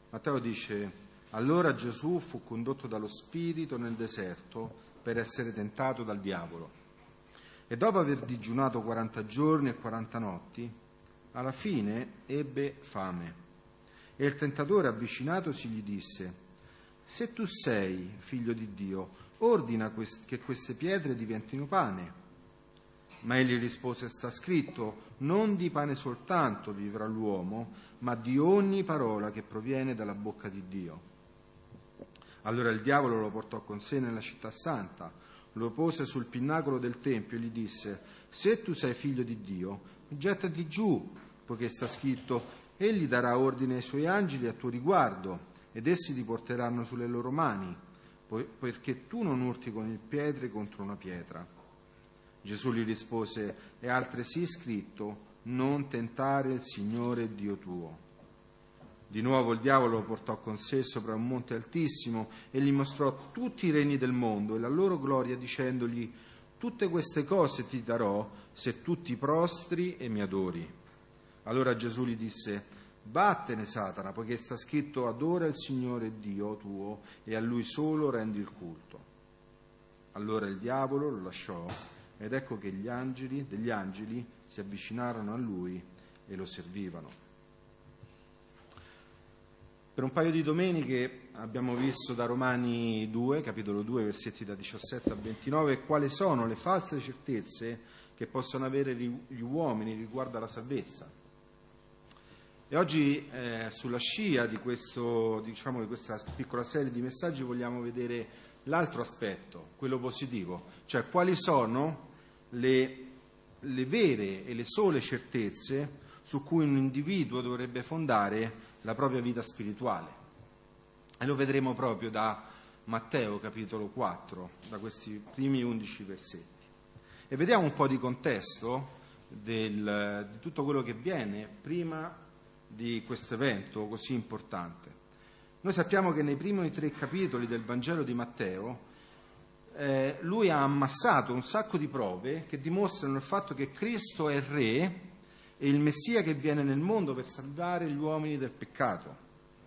Matteo dice: allora Gesù fu condotto dallo Spirito nel deserto per essere tentato dal diavolo. E dopo aver digiunato 40 giorni e 40 notti, alla fine ebbe fame. E il tentatore, avvicinatosi, gli disse: se tu sei figlio di Dio, ordina che queste pietre diventino pane. Ma egli rispose: sta scritto, non di pane soltanto vivrà l'uomo, ma di ogni parola che proviene dalla bocca di Dio. Allora il diavolo lo portò con sé nella città santa, lo pose sul pinnacolo del tempio e gli disse: se tu sei figlio di Dio, gettati giù, poiché sta scritto, egli darà ordine ai suoi angeli a tuo riguardo, ed essi ti porteranno sulle loro mani, perché tu non urti con il piede contro una pietra. Gesù gli rispose: è altresì scritto, non tentare il Signore Dio tuo. Di nuovo il diavolo lo portò con sé sopra un monte altissimo e gli mostrò tutti i regni del mondo e la loro gloria, dicendogli: tutte queste cose ti darò se tu ti prostri e mi adori. Allora Gesù gli disse: vattene, Satana, poiché sta scritto, adora il Signore Dio tuo e a Lui solo rendi il culto. Allora il diavolo lo lasciò, ed ecco che degli angeli si avvicinarono a lui e lo servivano. Per un paio di domeniche abbiamo visto da Romani 2, capitolo 2, versetti da 17 a 29, quali sono le false certezze che possono avere gli uomini riguardo alla salvezza. E oggi sulla scia di di questa piccola serie di messaggi vogliamo vedere l'altro aspetto, quello positivo, cioè quali sono le vere e le sole certezze su cui un individuo dovrebbe fondare la propria vita spirituale. E lo vedremo proprio da Matteo capitolo 4, da questi primi 11 versetti. E vediamo un po' di contesto di tutto quello che viene prima di questo evento così importante. Noi sappiamo che nei primi 3 capitoli del Vangelo di Matteo lui ha ammassato un sacco di prove che dimostrano il fatto che Cristo è Re e il Messia che viene nel mondo per salvare gli uomini dal peccato.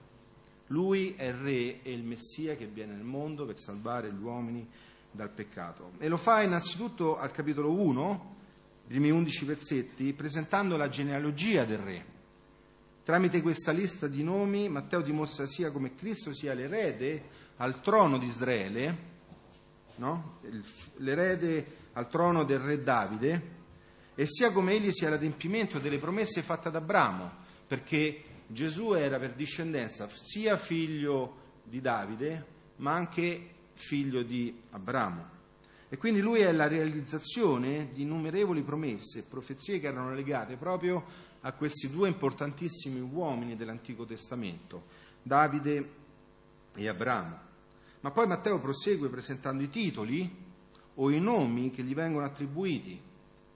Lui è Re e il Messia che viene nel mondo per salvare gli uomini dal peccato. E lo fa innanzitutto al capitolo 1, i primi 11 versetti, presentando la genealogia del Re. Tramite questa lista di nomi Matteo dimostra sia come Cristo sia l'erede al trono di Israele, no? L'erede al trono del re Davide, e sia come egli sia l'adempimento delle promesse fatte ad Abramo, perché Gesù era per discendenza sia figlio di Davide ma anche figlio di Abramo, e quindi lui è la realizzazione di innumerevoli promesse e profezie che erano legate proprio a questi 2 importantissimi uomini dell'Antico Testamento, Davide e Abramo. Ma poi Matteo prosegue presentando i titoli o i nomi che gli vengono attribuiti.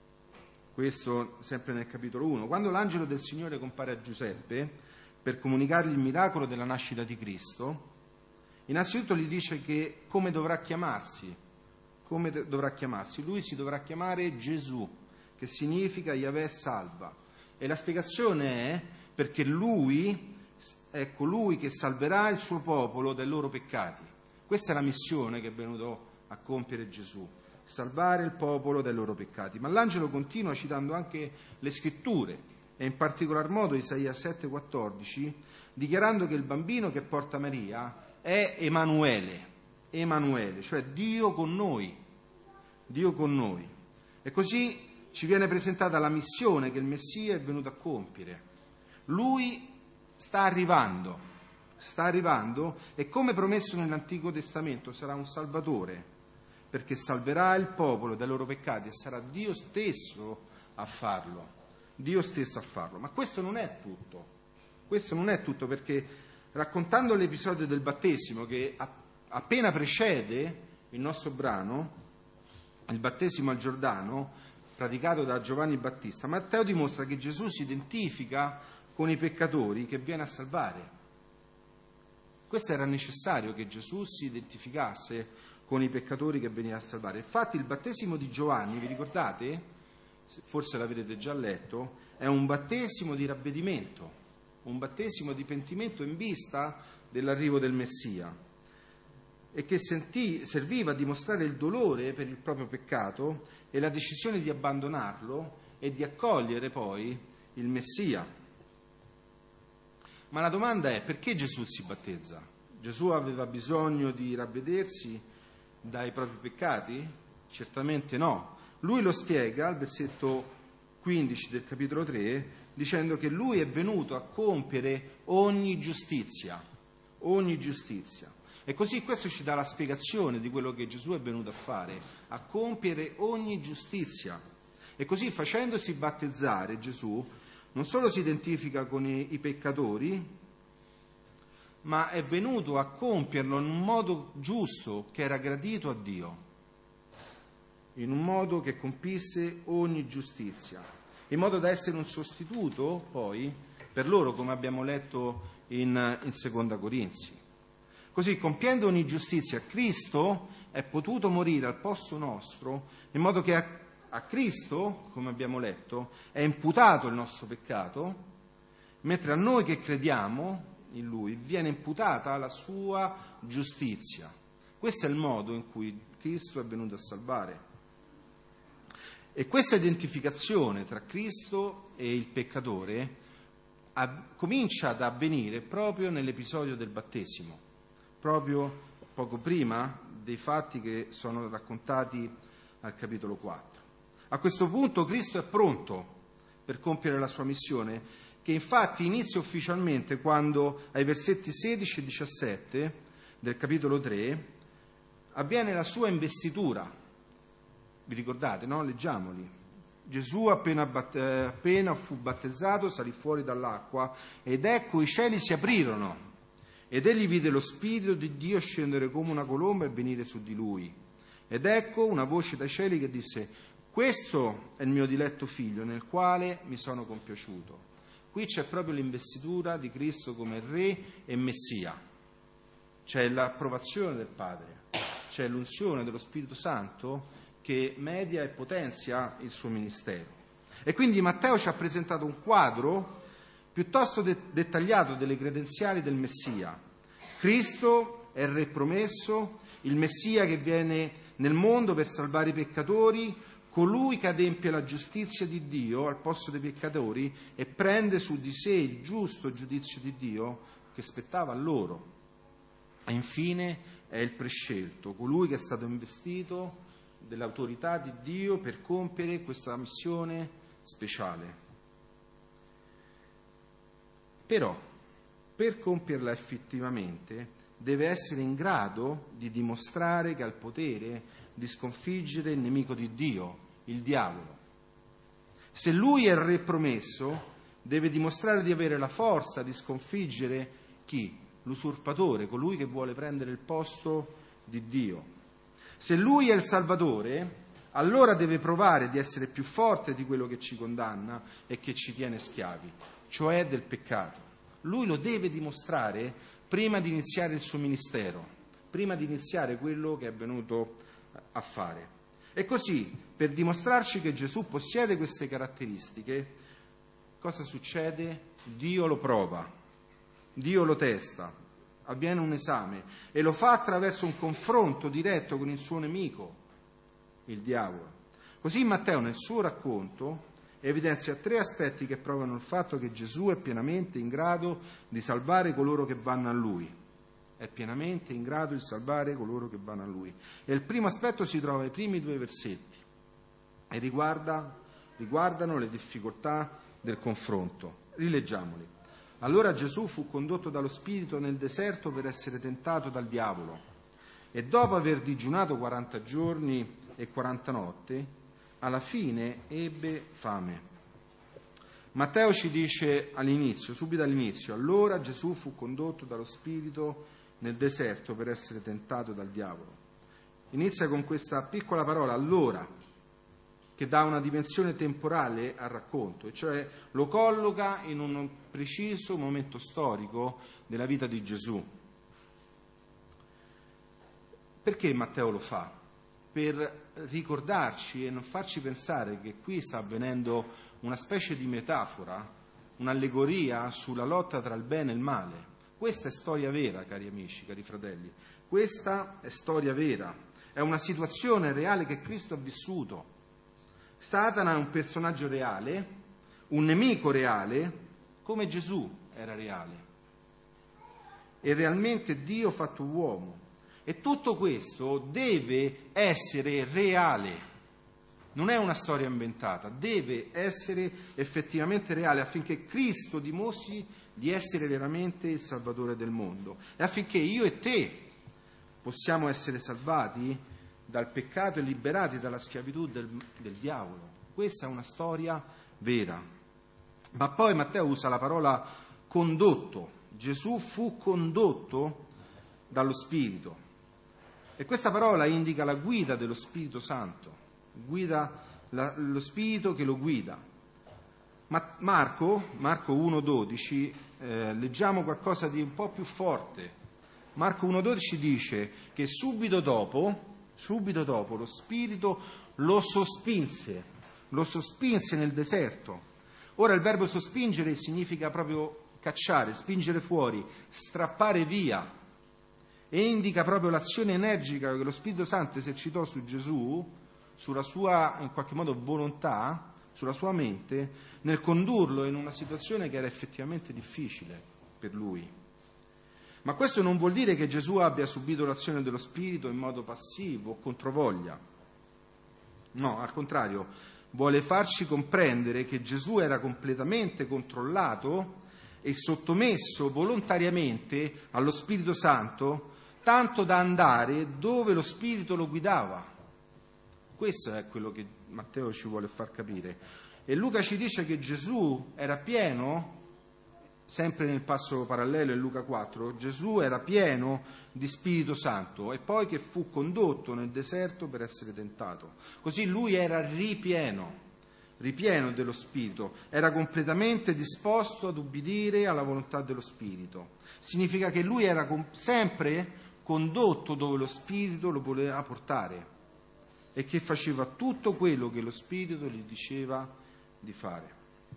Questo sempre nel capitolo 1. Quando l'angelo del Signore compare a Giuseppe per comunicargli il miracolo della nascita di Cristo, innanzitutto gli dice che come dovrà chiamarsi. Lui si dovrà chiamare Gesù, che significa Yahweh salva. E la spiegazione è perché lui è colui che salverà il suo popolo dai loro peccati. Questa è la missione che è venuto a compiere Gesù, salvare il popolo dai loro peccati. Ma l'angelo continua citando anche le scritture, e in particolar modo Isaia 7,14, dichiarando che il bambino che porta Maria è Emanuele, cioè Dio con noi. E così ci viene presentata la missione che il Messia è venuto a compiere. Lui sta arrivando e, come promesso nell'Antico Testamento, sarà un Salvatore, perché salverà il popolo dai loro peccati e sarà Dio stesso a farlo. Ma questo non è tutto, perché raccontando l'episodio del battesimo che appena precede il nostro brano, il battesimo al Giordano, praticato da Giovanni Battista, Matteo dimostra che Gesù si identifica con i peccatori che viene a salvare. Questo era necessario, che Gesù si identificasse con i peccatori che veniva a salvare. Infatti il battesimo di Giovanni, vi ricordate? Forse l'avete già letto, è un battesimo di ravvedimento, un battesimo di pentimento in vista dell'arrivo del Messia, e che serviva a dimostrare il dolore per il proprio peccato e la decisione di abbandonarlo e di accogliere poi il Messia. Ma la domanda è: perché Gesù si battezza? Gesù aveva bisogno di ravvedersi dai propri peccati? Certamente no. Lui lo spiega al versetto 15 del capitolo 3 dicendo che lui è venuto a compiere ogni giustizia. E così questo ci dà la spiegazione di quello che Gesù è venuto a fare, a compiere ogni giustizia. E così, facendosi battezzare, Gesù non solo si identifica con i peccatori, ma è venuto a compierlo in un modo giusto, che era gradito a Dio, in un modo che compisse ogni giustizia, in modo da essere un sostituto poi per loro, come abbiamo letto in Seconda Corinzi. Così, compiendo ogni giustizia, Cristo è potuto morire al posto nostro, in modo che a Cristo, come abbiamo letto, è imputato il nostro peccato, mentre a noi che crediamo in Lui viene imputata la sua giustizia. Questo è il modo in cui Cristo è venuto a salvare. E questa identificazione tra Cristo e il peccatore comincia ad avvenire proprio nell'episodio del battesimo, proprio poco prima dei fatti che sono raccontati al capitolo 4. A questo punto Cristo è pronto per compiere la sua missione, che infatti inizia ufficialmente quando ai versetti 16 e 17 del capitolo 3 avviene la sua investitura. Vi ricordate, no? Leggiamoli. Gesù appena fu battezzato salì fuori dall'acqua ed ecco i cieli si aprirono ed egli vide lo Spirito di Dio scendere come una colomba e venire su di lui. Ed ecco una voce dai cieli che disse: questo è il mio diletto figlio nel quale mi sono compiaciuto. Qui c'è proprio l'investitura di Cristo come Re e Messia. C'è l'approvazione del Padre, c'è l'unzione dello Spirito Santo che media e potenzia il suo ministero. E quindi Matteo ci ha presentato un quadro piuttosto dettagliato delle credenziali del Messia. Cristo è il Re promesso, il Messia che viene nel mondo per salvare i peccatori, colui che adempie la giustizia di Dio al posto dei peccatori e prende su di sé il giusto giudizio di Dio che spettava a loro. E infine è il prescelto, colui che è stato investito dell'autorità di Dio per compiere questa missione speciale. Però, per compierla effettivamente, deve essere in grado di dimostrare che ha il potere di sconfiggere il nemico di Dio, il diavolo. Se lui è il Re promesso, deve dimostrare di avere la forza di sconfiggere chi? L'usurpatore, colui che vuole prendere il posto di Dio. Se lui è il Salvatore, allora deve provare di essere più forte di quello che ci condanna e che ci tiene schiavi, cioè del peccato. Lui lo deve dimostrare prima di iniziare il suo ministero, prima di iniziare quello che è venuto a fare. E così, per dimostrarci che Gesù possiede queste caratteristiche, cosa succede? Dio lo prova, Dio lo testa. Avviene un esame e lo fa attraverso un confronto diretto con il suo nemico, il diavolo. Così Matteo nel suo racconto evidenzia 3 aspetti che provano il fatto che Gesù è pienamente in grado di salvare coloro che vanno a Lui. È pienamente in grado di salvare coloro che vanno a Lui. E il primo aspetto si trova ai primi 2 versetti e riguardano le difficoltà del confronto. Rileggiamoli. Allora Gesù fu condotto dallo Spirito nel deserto per essere tentato dal diavolo e dopo aver digiunato 40 giorni e 40 notti, alla fine ebbe fame. Matteo ci dice subito all'inizio, allora Gesù fu condotto dallo Spirito nel deserto per essere tentato dal diavolo. Inizia con questa piccola parola, allora, che dà una dimensione temporale al racconto, e cioè lo colloca in un preciso momento storico della vita di Gesù. Perché Matteo lo fa? Per ricordarci e non farci pensare che qui sta avvenendo una specie di metafora un'allegoria sulla lotta tra il bene e il male. Questa è storia vera, cari amici, cari fratelli. Questa è storia vera. È una situazione reale che Cristo ha vissuto. Satana è un personaggio reale, un nemico reale, come Gesù era reale. E realmente Dio fatto uomo. E tutto questo deve essere reale. Non è una storia inventata, deve essere effettivamente reale affinché Cristo dimostri di essere veramente il Salvatore del mondo e affinché io e te possiamo essere salvati dal peccato e liberati dalla schiavitù del diavolo. Questa è una storia vera. Ma poi Matteo usa la parola condotto. Gesù fu condotto dallo Spirito. E questa parola indica la guida dello Spirito Santo. Lo Spirito che lo guida. Ma Marco 1,12 leggiamo qualcosa di un po' più forte. Marco 1,12 dice che subito dopo lo Spirito lo sospinse nel deserto. Ora il verbo sospingere significa proprio cacciare, spingere fuori, strappare via, e indica proprio l'azione energica che lo Spirito Santo esercitò su Gesù, sulla sua, in qualche modo, volontà, sulla sua mente, nel condurlo in una situazione che era effettivamente difficile per lui. Ma questo non vuol dire che Gesù abbia subito l'azione dello Spirito in modo passivo o controvoglia. No, al contrario, vuole farci comprendere che Gesù era completamente controllato e sottomesso volontariamente allo Spirito Santo, tanto da andare dove lo Spirito lo guidava. Questo è quello che Matteo ci vuole far capire. E Luca ci dice che Gesù era pieno, sempre nel passo parallelo in Luca 4, Gesù era pieno di Spirito Santo e poi che fu condotto nel deserto per essere tentato. Così lui era ripieno dello Spirito, era completamente disposto ad ubbidire alla volontà dello Spirito. Significa che lui era sempre condotto dove lo Spirito lo voleva portare e che faceva tutto quello che lo Spirito gli diceva di fare.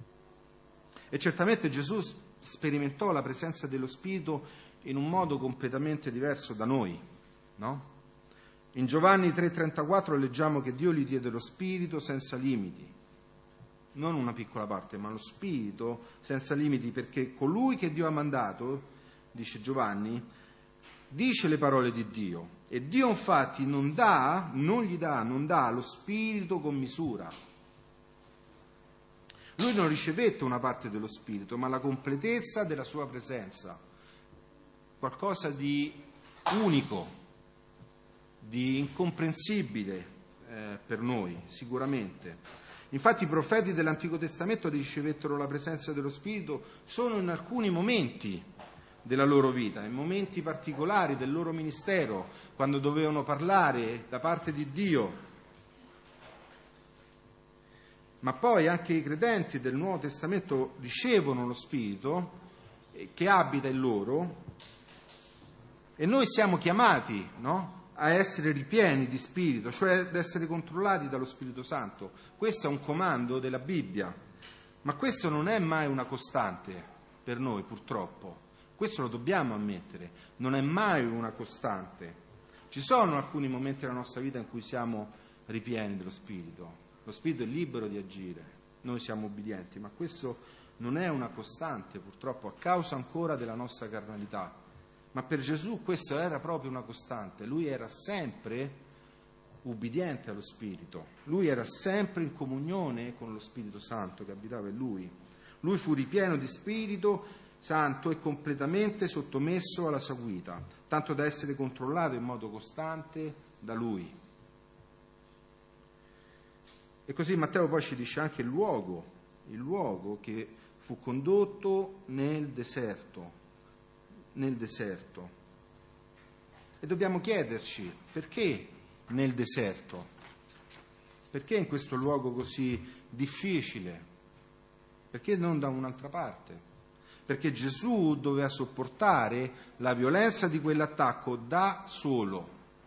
E certamente Gesù sperimentò la presenza dello Spirito in un modo completamente diverso da noi, no? In Giovanni 3,34 leggiamo che Dio gli diede lo Spirito senza limiti, non una piccola parte, ma lo Spirito senza limiti, perché colui che Dio ha mandato, dice Giovanni, dice le parole di Dio, e Dio infatti non dà lo Spirito con misura. Lui non ricevette una parte dello Spirito, ma la completezza della sua presenza, qualcosa di unico, di incomprensibile per noi, sicuramente. Infatti i profeti dell'Antico Testamento ricevettero la presenza dello Spirito solo in alcuni momenti della loro vita, in momenti particolari del loro ministero, quando dovevano parlare da parte di Dio. Ma poi anche i credenti del Nuovo Testamento ricevono lo Spirito che abita in loro e noi siamo chiamati, no, a essere ripieni di Spirito, cioè ad essere controllati dallo Spirito Santo. Questo è un comando della Bibbia, ma questo non è mai una costante per noi, purtroppo. Questo lo dobbiamo ammettere, non è mai una costante. Ci sono alcuni momenti della nostra vita in cui siamo ripieni dello Spirito. Lo Spirito è libero di agire, noi siamo ubbidienti, ma questo non è una costante, purtroppo, a causa ancora della nostra carnalità. Ma per Gesù questo era proprio una costante, lui era sempre ubbidiente allo Spirito, lui era sempre in comunione con lo Spirito Santo che abitava in lui. Lui fu ripieno di Spirito Santo e completamente sottomesso alla sua guida, tanto da essere controllato in modo costante da lui. E così Matteo poi ci dice anche il luogo che fu condotto nel deserto. E dobbiamo chiederci perché nel deserto? Perché in questo luogo così difficile? Perché non da un'altra parte? Perché Gesù doveva sopportare la violenza di quell'attacco da solo,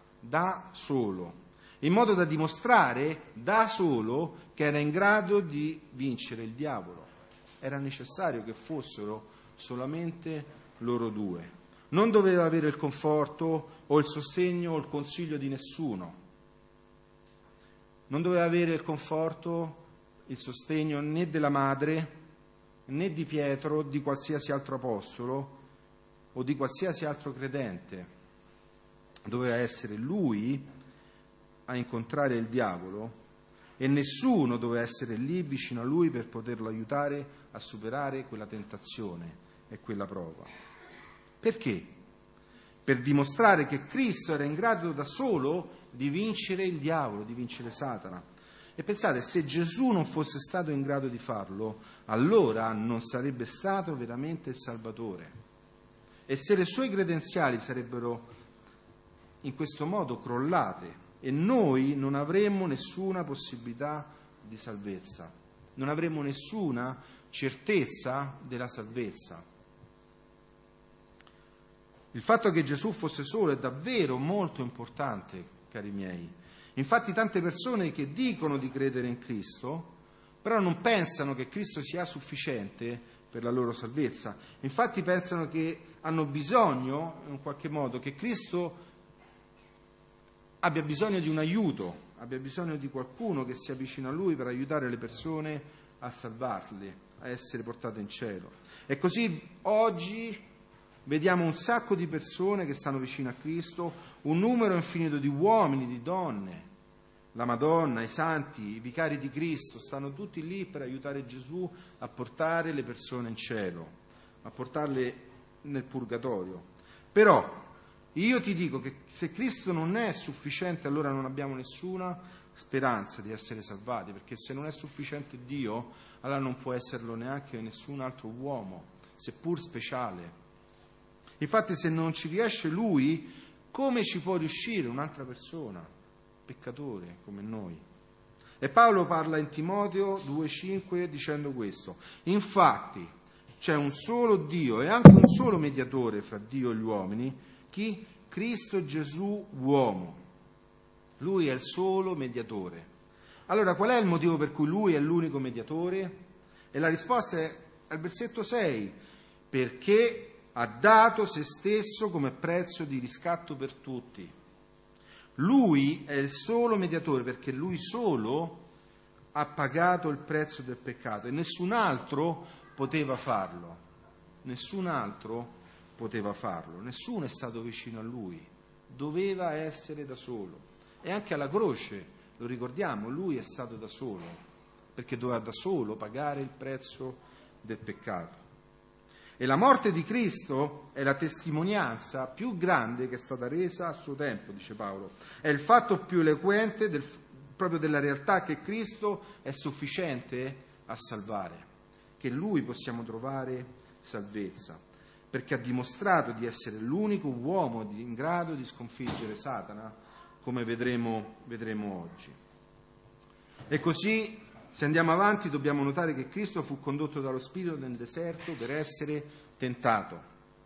in modo da dimostrare da solo che era in grado di vincere il diavolo. era necessario che fossero solamente loro due. Non doveva avere il conforto o il sostegno o il consiglio di nessuno. Non doveva avere il conforto, il sostegno né della madre, né di Pietro, di qualsiasi altro apostolo o di qualsiasi altro credente. Doveva essere lui a incontrare il diavolo e nessuno doveva essere lì vicino a lui per poterlo aiutare a superare quella tentazione e quella prova. Perché? Per dimostrare che Cristo era in grado da solo di vincere il diavolo, di vincere Satana. E pensate, se Gesù non fosse stato in grado di farlo, allora non sarebbe stato veramente il Salvatore. E se le sue credenziali sarebbero in questo modo crollate e noi non avremmo nessuna possibilità di salvezza, non avremmo nessuna certezza della salvezza. Il fatto che Gesù fosse solo è davvero molto importante, cari miei. Infatti tante persone che dicono di credere in Cristo, però non pensano che Cristo sia sufficiente per la loro salvezza. Infatti pensano che hanno bisogno, in qualche modo, che Cristo abbia bisogno di un aiuto, abbia bisogno di qualcuno che sia vicino a Lui per aiutare le persone a salvarle, a essere portate in cielo. E così oggi vediamo un sacco di persone che stanno vicino a Cristo, un numero infinito di uomini, di donne, la Madonna, i santi, i vicari di Cristo, stanno tutti lì per aiutare Gesù a portare le persone in cielo, a portarle nel purgatorio. Però io ti dico che se Cristo non è sufficiente, allora non abbiamo nessuna speranza di essere salvati, perché se non è sufficiente Dio, allora non può esserlo neanche nessun altro uomo, seppur speciale. Infatti se non ci riesce Lui, come ci può riuscire un'altra persona, peccatore come noi? E Paolo parla in Timoteo 2,5 dicendo questo: infatti c'è un solo Dio e anche un solo mediatore fra Dio e gli uomini, chi? Cristo Gesù uomo. Lui è il solo mediatore. Allora qual è il motivo per cui Lui è l'unico mediatore? E la risposta è al versetto 6: perché ha dato se stesso come prezzo di riscatto per tutti. Lui è il solo mediatore perché Lui solo ha pagato il prezzo del peccato e nessun altro poteva farlo. Nessun altro poteva farlo. Nessuno è stato vicino a Lui. Doveva essere da solo. E anche alla croce, lo ricordiamo, Lui è stato da solo perché doveva da solo pagare il prezzo del peccato. E la morte di Cristo è la testimonianza più grande che è stata resa a suo tempo, dice Paolo. È il fatto più eloquente proprio della realtà che Cristo è sufficiente a salvare, che in Lui possiamo trovare salvezza, perché ha dimostrato di essere l'unico uomo in grado di sconfiggere Satana, come vedremo oggi. E così, se andiamo avanti, dobbiamo notare che Cristo fu condotto dallo Spirito nel deserto per essere tentato.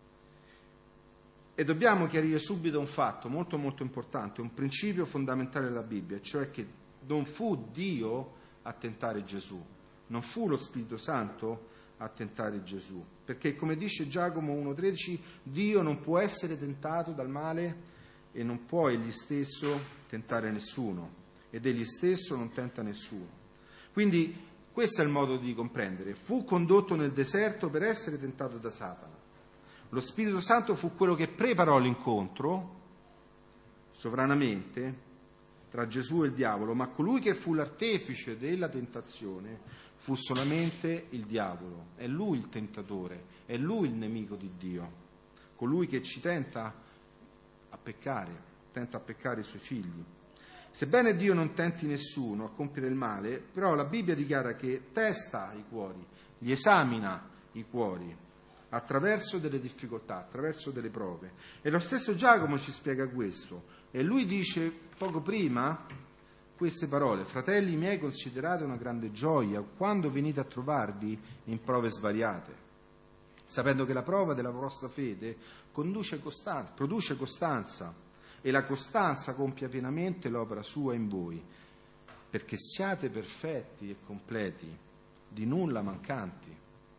E dobbiamo chiarire subito un fatto molto molto importante, un principio fondamentale della Bibbia, cioè che non fu Dio a tentare Gesù, non fu lo Spirito Santo a tentare Gesù, perché come dice Giacomo 1,13, Dio non può essere tentato dal male e non può egli stesso tentare nessuno, ed egli stesso non tenta nessuno. Quindi questo è il modo di comprendere. Fu condotto nel deserto per essere tentato da Satana. Lo Spirito Santo fu quello che preparò l'incontro, sovranamente, tra Gesù e il diavolo, ma colui che fu l'artefice della tentazione fu solamente il diavolo. È lui il tentatore, è lui il nemico di Dio, colui che ci tenta a peccare i suoi figli. Sebbene Dio non tenti nessuno a compiere il male, però la Bibbia dichiara che testa i cuori, li esamina i cuori attraverso delle difficoltà, attraverso delle prove. E lo stesso Giacomo ci spiega questo. E lui dice poco prima queste parole: fratelli miei, considerate una grande gioia quando venite a trovarvi in prove svariate, sapendo che la prova della vostra fede produce costanza. E la costanza compia pienamente l'opera sua in voi, perché siate perfetti e completi, di nulla mancanti.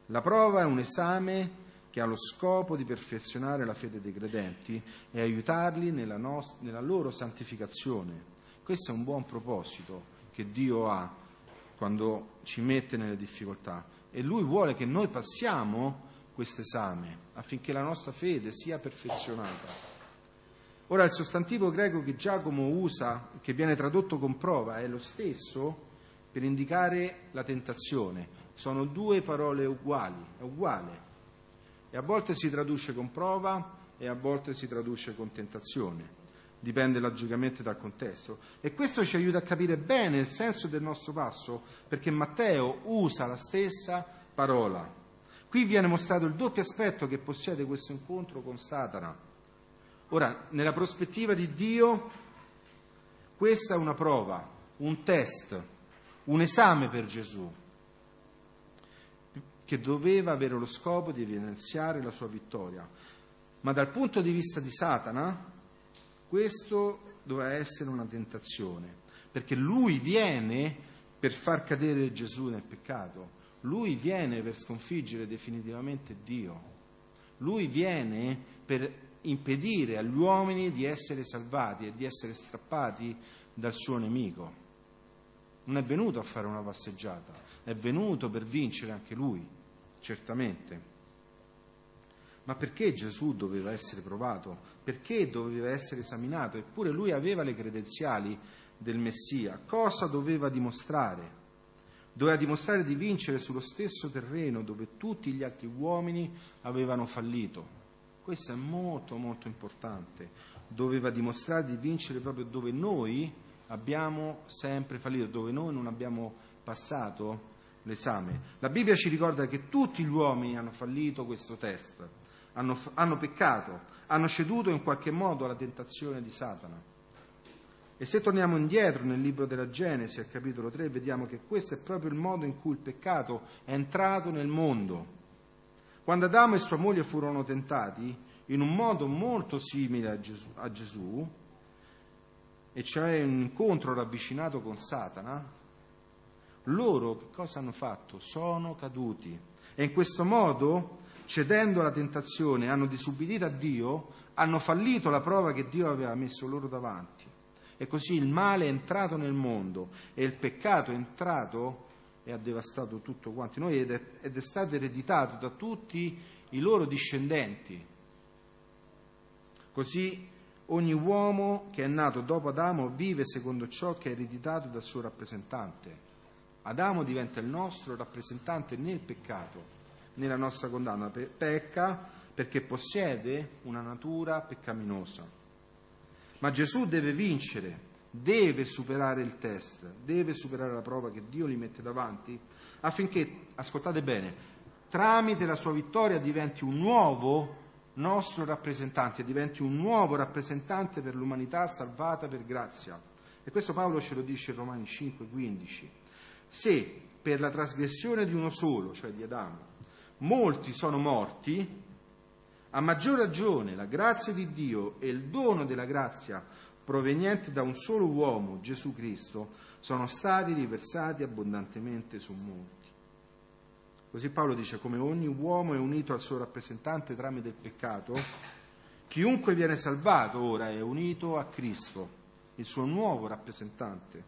La prova è un esame che ha lo scopo di perfezionare la fede dei credenti e aiutarli nella loro santificazione. Questo è un buon proposito che Dio ha quando ci mette nelle difficoltà, e Lui vuole che noi passiamo questo esame affinché la nostra fede sia perfezionata. Ora, il sostantivo greco che Giacomo usa, che viene tradotto con prova, è lo stesso per indicare la tentazione. Sono due parole uguali, è uguale. E a volte si traduce con prova e a volte si traduce con tentazione. Dipende logicamente dal contesto. E questo ci aiuta a capire bene il senso del nostro passo, perché Matteo usa la stessa parola. Qui viene mostrato il doppio aspetto che possiede questo incontro con Satana. Ora, nella prospettiva di Dio, questa è una prova, un test, un esame per Gesù, che doveva avere lo scopo di evidenziare la sua vittoria. Ma dal punto di vista di Satana, questo doveva essere una tentazione, perché lui viene per far cadere Gesù nel peccato, lui viene per sconfiggere definitivamente Dio, lui viene per impedire agli uomini di essere salvati e di essere strappati dal suo nemico. Non è venuto a fare una passeggiata, è venuto per vincere anche lui, certamente. Ma perché Gesù doveva essere provato? Perché doveva essere esaminato? Eppure lui aveva le credenziali del Messia. Cosa doveva dimostrare? Doveva dimostrare di vincere sullo stesso terreno dove tutti gli altri uomini avevano fallito. Questo è molto molto importante. Doveva dimostrare di vincere proprio dove noi abbiamo sempre fallito, dove noi non abbiamo passato l'esame. La Bibbia ci ricorda che tutti gli uomini hanno fallito questo test, hanno peccato, hanno ceduto in qualche modo alla tentazione di Satana. E se torniamo indietro nel libro della Genesi, al capitolo 3, vediamo che questo è proprio il modo in cui il peccato è entrato nel mondo. Quando Adamo e sua moglie furono tentati, in un modo molto simile a Gesù, e cioè un incontro ravvicinato con Satana, loro che cosa hanno fatto? Sono caduti. E in questo modo, cedendo alla tentazione, hanno disubbidito a Dio, hanno fallito la prova che Dio aveva messo loro davanti. E così il male è entrato nel mondo e il peccato è entrato e ha devastato tutto quanto noi ed è stato ereditato da tutti i loro discendenti. Così ogni uomo che è nato dopo Adamo vive secondo ciò che è ereditato dal suo rappresentante. Adamo diventa il nostro rappresentante nel peccato, nella nostra condanna. Pecca perché possiede una natura peccaminosa. Ma Gesù deve vincere, deve superare il test, deve superare la prova che Dio gli mette davanti, affinché, ascoltate bene, tramite la sua vittoria diventi un nuovo nostro rappresentante, diventi un nuovo rappresentante per l'umanità salvata per grazia. E questo Paolo ce lo dice in Romani 5,15. Se per la trasgressione di uno solo, cioè di Adamo, molti sono morti, a maggior ragione la grazia di Dio e il dono della grazia proveniente da un solo uomo, Gesù Cristo, sono stati riversati abbondantemente su molti. Così Paolo dice: come ogni uomo è unito al suo rappresentante tramite il peccato, chiunque viene salvato ora è unito a Cristo, il suo nuovo rappresentante.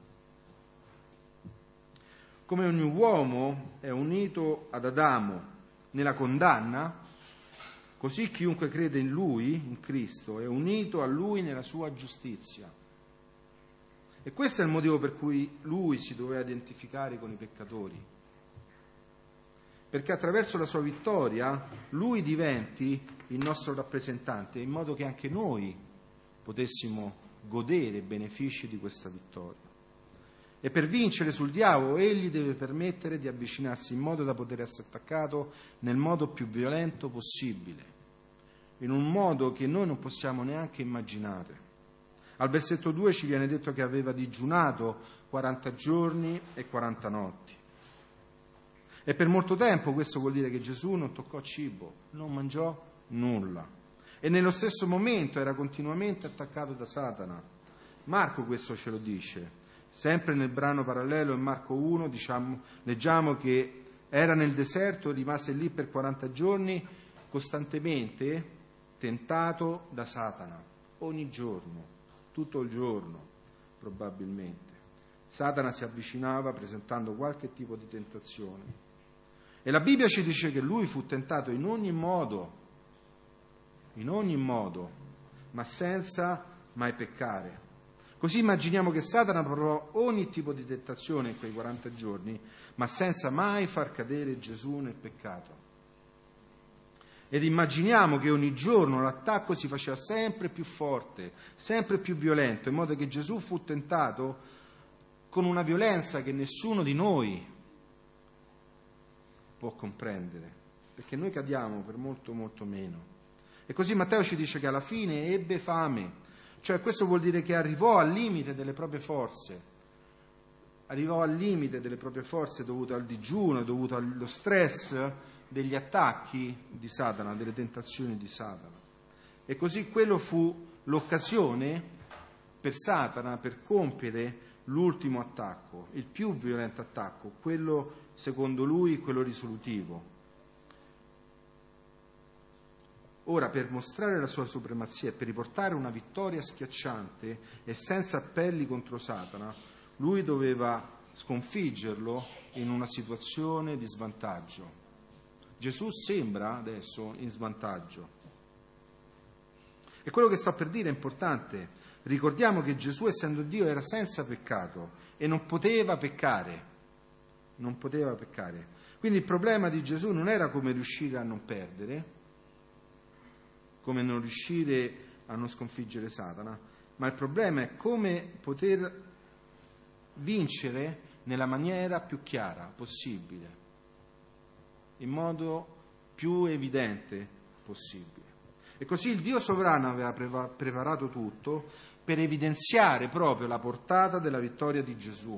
Come ogni uomo è unito ad Adamo nella condanna, così chiunque crede in Lui, in Cristo, è unito a Lui nella sua giustizia. E questo è il motivo per cui Lui si doveva identificare con i peccatori. Perché attraverso la sua vittoria Lui diventi il nostro rappresentante, in modo che anche noi potessimo godere i benefici di questa vittoria. E per vincere sul diavolo Egli deve permettere di avvicinarsi in modo da poter essere attaccato nel modo più violento possibile, in un modo che noi non possiamo neanche immaginare. Al versetto 2 ci viene detto che aveva digiunato 40 giorni e 40 notti. E per molto tempo questo vuol dire che Gesù non toccò cibo, non mangiò nulla. E nello stesso momento era continuamente attaccato da Satana. Marco questo ce lo dice. Sempre nel brano parallelo in Marco 1 leggiamo che era nel deserto e rimase lì per 40 giorni costantemente tentato da Satana, ogni giorno, tutto il giorno probabilmente. Satana si avvicinava presentando qualche tipo di tentazione. E la Bibbia ci dice che lui fu tentato in ogni modo, ma senza mai peccare. Così immaginiamo che Satana provò ogni tipo di tentazione in quei 40 giorni, ma senza mai far cadere Gesù nel peccato. Ed immaginiamo che ogni giorno l'attacco si faceva sempre più forte, sempre più violento, in modo che Gesù fu tentato con una violenza che nessuno di noi può comprendere, perché noi cadiamo per molto molto meno. E così Matteo ci dice che alla fine ebbe fame, cioè questo vuol dire che arrivò al limite delle proprie forze, dovuto al digiuno, dovuto allo stress degli attacchi di Satana, delle tentazioni di Satana. E così quello fu l'occasione per Satana per compiere l'ultimo attacco, il più violento attacco, quello secondo lui, quello risolutivo. Ora, per mostrare la sua supremazia e per riportare una vittoria schiacciante e senza appelli contro Satana, lui doveva sconfiggerlo in una situazione di svantaggio. Gesù sembra adesso in svantaggio. E quello che sto per dire è importante. Ricordiamo che Gesù, essendo Dio, era senza peccato e non poteva peccare. Quindi il problema di Gesù non era come riuscire a non perdere, come non riuscire a non sconfiggere Satana, ma il problema è come poter vincere nella maniera più chiara possibile, in modo più evidente possibile. E così il Dio sovrano aveva preparato tutto per evidenziare proprio la portata della vittoria di Gesù.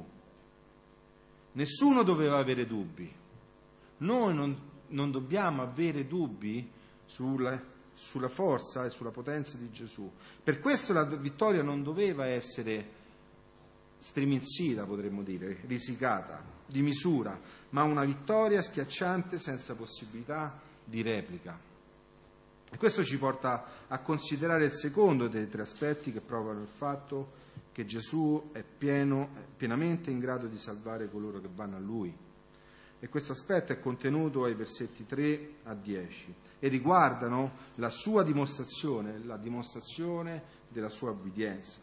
Nessuno doveva avere dubbi. Noi non dobbiamo avere dubbi sulla forza e sulla potenza di Gesù. Per questo la vittoria non doveva essere striminzita, potremmo dire, risicata, di misura, ma una vittoria schiacciante senza possibilità di replica. E questo ci porta a considerare il secondo dei tre aspetti che provano il fatto che Gesù è pienamente in grado di salvare coloro che vanno a Lui. E questo aspetto è contenuto ai versetti 3 a 10 e riguardano la sua dimostrazione, la dimostrazione della sua obbedienza.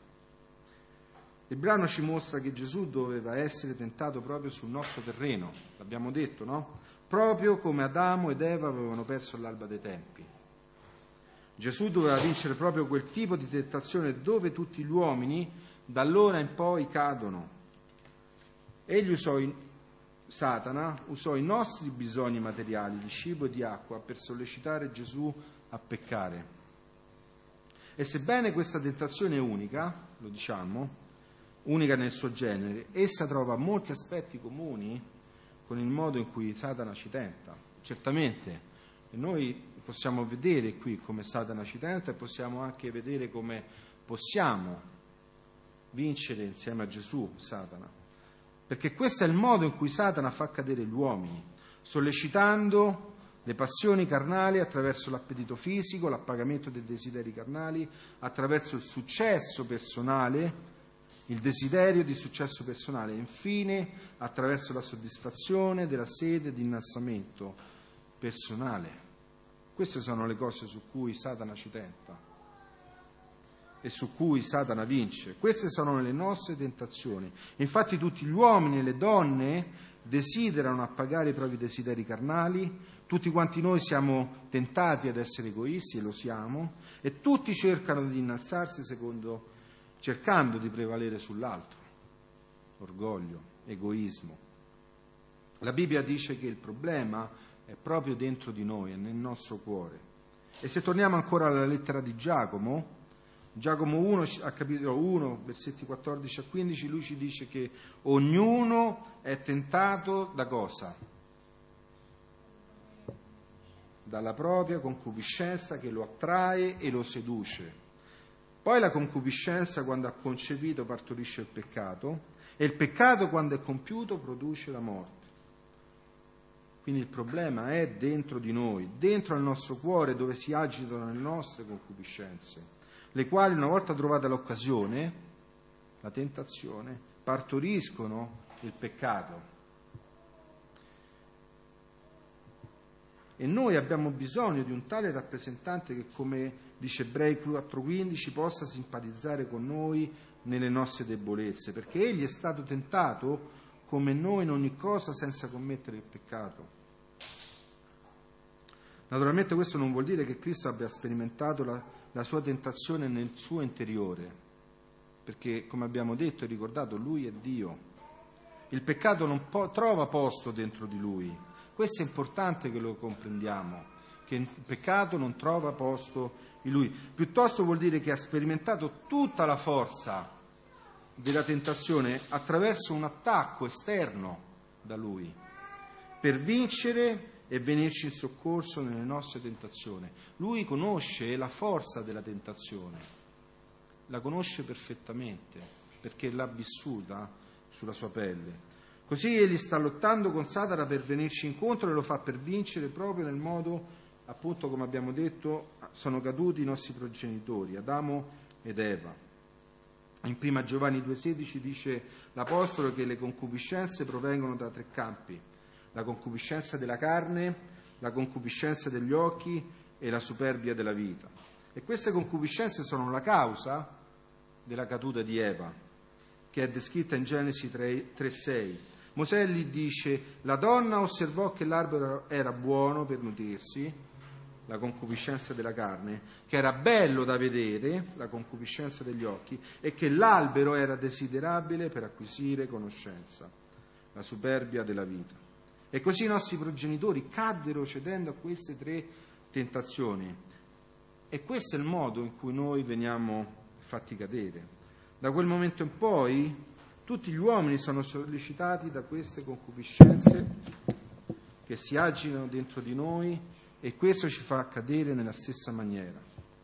Il brano ci mostra che Gesù doveva essere tentato proprio sul nostro terreno, l'abbiamo detto, no? Proprio come Adamo ed Eva avevano perso all'alba dei tempi. Gesù doveva vincere proprio quel tipo di tentazione dove tutti gli uomini da allora in poi cadono. Egli Satana usò i nostri bisogni materiali di cibo e di acqua per sollecitare Gesù a peccare. E sebbene questa tentazione è unica, lo diciamo, unica nel suo genere, essa trova molti aspetti comuni con il modo in cui Satana ci tenta. Certamente, noi possiamo vedere qui come Satana ci tenta e possiamo anche vedere come possiamo vincere insieme a Gesù Satana. Perché questo è il modo in cui Satana fa cadere gli uomini, sollecitando le passioni carnali attraverso l'appetito fisico, l'appagamento dei desideri carnali, attraverso il successo personale, il desiderio di successo personale e infine attraverso la soddisfazione della sede di innalzamento personale. Queste sono le cose su cui Satana ci tenta e su cui Satana vince. Queste sono le nostre tentazioni. Infatti tutti gli uomini e le donne desiderano appagare i propri desideri carnali, tutti quanti noi siamo tentati ad essere egoisti e lo siamo, e tutti cercano di innalzarsi cercando di prevalere sull'altro. Orgoglio, egoismo. La Bibbia dice che il problema è proprio dentro di noi, è nel nostro cuore. E se torniamo ancora alla lettera di Giacomo 1, a capitolo 1, versetti 14 a 15, lui ci dice che ognuno è tentato da cosa? Dalla propria concupiscenza che lo attrae e lo seduce. Poi la concupiscenza, quando ha concepito, partorisce il peccato, e il peccato, quando è compiuto, produce la morte. Quindi il problema è dentro di noi, dentro al nostro cuore, dove si agitano le nostre concupiscenze, le quali, una volta trovata l'occasione, la tentazione, partoriscono il peccato. E noi abbiamo bisogno di un tale rappresentante che, come dice Ebrei 4,15, possa simpatizzare con noi nelle nostre debolezze, perché egli è stato tentato come noi in ogni cosa senza commettere il peccato. Naturalmente questo non vuol dire che Cristo abbia sperimentato la sua tentazione nel suo interiore, perché, come abbiamo detto e ricordato, lui è Dio. Il peccato non trova posto dentro di lui. Questo è importante che lo comprendiamo, che il peccato non trova posto in lui. Piuttosto vuol dire che ha sperimentato tutta la forza della tentazione attraverso un attacco esterno da lui, per vincere e venirci in soccorso nelle nostre tentazioni. Lui conosce la forza della tentazione, la conosce perfettamente, perché l'ha vissuta sulla sua pelle. Così egli sta lottando con Satana per venirci incontro e lo fa per vincere proprio nel modo, appunto, come abbiamo detto, sono caduti i nostri progenitori, Adamo ed Eva. In 1 Giovanni 2,16 dice l'Apostolo che le concupiscenze provengono da 3 campi: la concupiscenza della carne, la concupiscenza degli occhi e la superbia della vita. E queste concupiscenze sono la causa della caduta di Eva, che è descritta in Genesi 3,6. Mosè gli dice: la donna osservò che l'albero era buono per nutrirsi, la concupiscenza della carne, che era bello da vedere, la concupiscenza degli occhi, e che l'albero era desiderabile per acquisire conoscenza, la superbia della vita. E così i nostri progenitori caddero cedendo a queste 3 tentazioni. E questo è il modo in cui noi veniamo fatti cadere. Da quel momento in poi tutti gli uomini sono sollecitati da queste concupiscenze che si agitano dentro di noi, e questo ci fa cadere nella stessa maniera.